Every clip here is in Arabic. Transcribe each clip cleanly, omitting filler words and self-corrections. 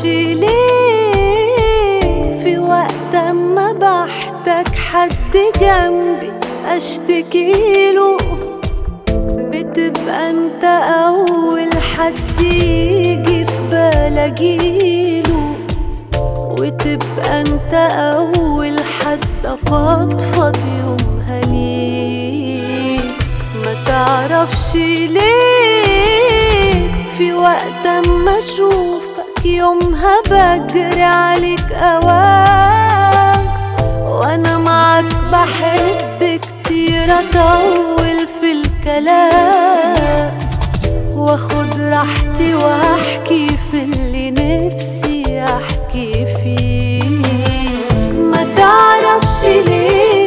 ليه في وقت ما بحتاج حد جنبي اشتكيله بتبقى انت اول حد يجي في بالي اجيله، وتبقى انت اول حد افضفض يومها ليه. ما تعرفش ليه في وقت ما اشوفك يومها بجري عليك اوام، وانا معاك بحب كتير اطول في الكلام، واخد راحتي واحكي في اللي نفسي احكي فيه. ما تعرفش ليه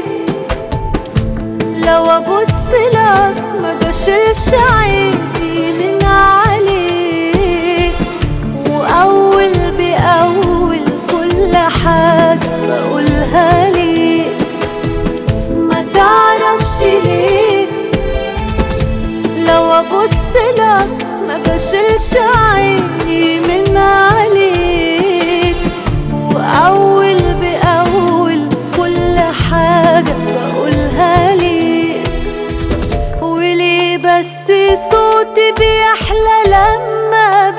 لو ابص لك ما بشيلش عيني من عليك، واول باول كل حاجة بقولها ليك. ما تعرفش ليه لو ابص لك ما بشيلش عيني من عليك، واول باول كل حاجة بقولها ليك. وليه بس صوتي بيحلى لما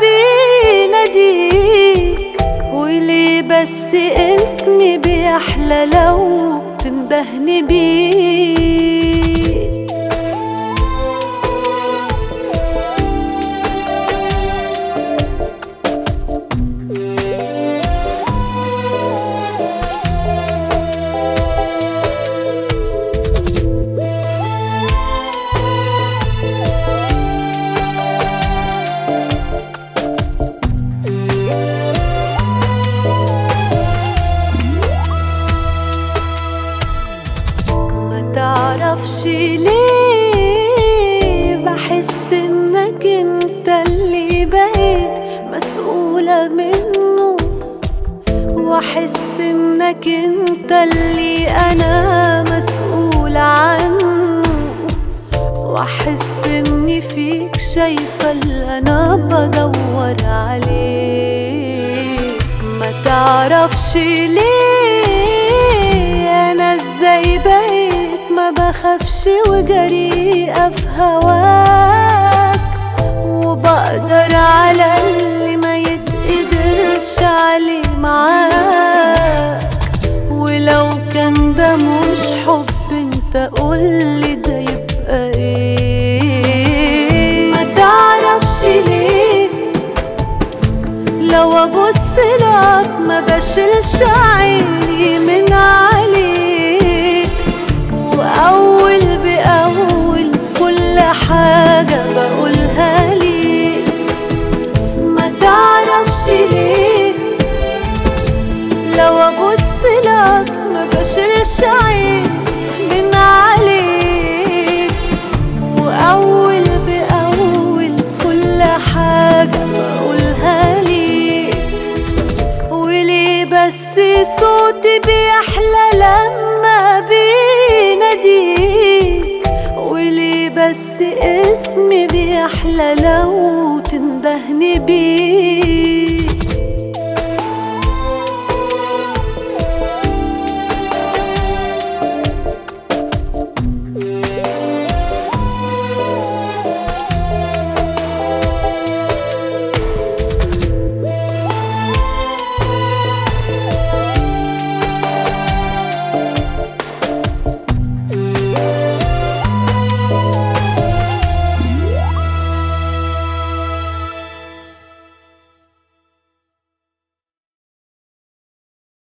بيناديك، وليه بس اسمي بيحلى لو تندهني بيه. متعرفش ليه بحس انك انت اللي بقيت مسؤولة منه، واحس انك انت اللي انا مسؤولة عنه، واحس اني فيك شايفة اللي انا بدور عليه. ما تعرفش ليه انا ازاي بقيت ما بخافش وجريئة في هواك، وبقدر على اللي ما يتقدرش عليه معاك. ولو كان ده مش حب انت قولي ده يبقى ايه. ما تعرفش ليه لو ابص لك ما بشيلش عيني من عليك، واول باول كل حاجة بقولها ليك. ما تعرفش ليه لو ابص لك ما بشيلش عيني من عليك، واول باول كل حاجة بقولها ليك. وليه بس صوتي بيحلى لما بيناديك، وليه بس اسمي بيحلى لو تندهني بيه.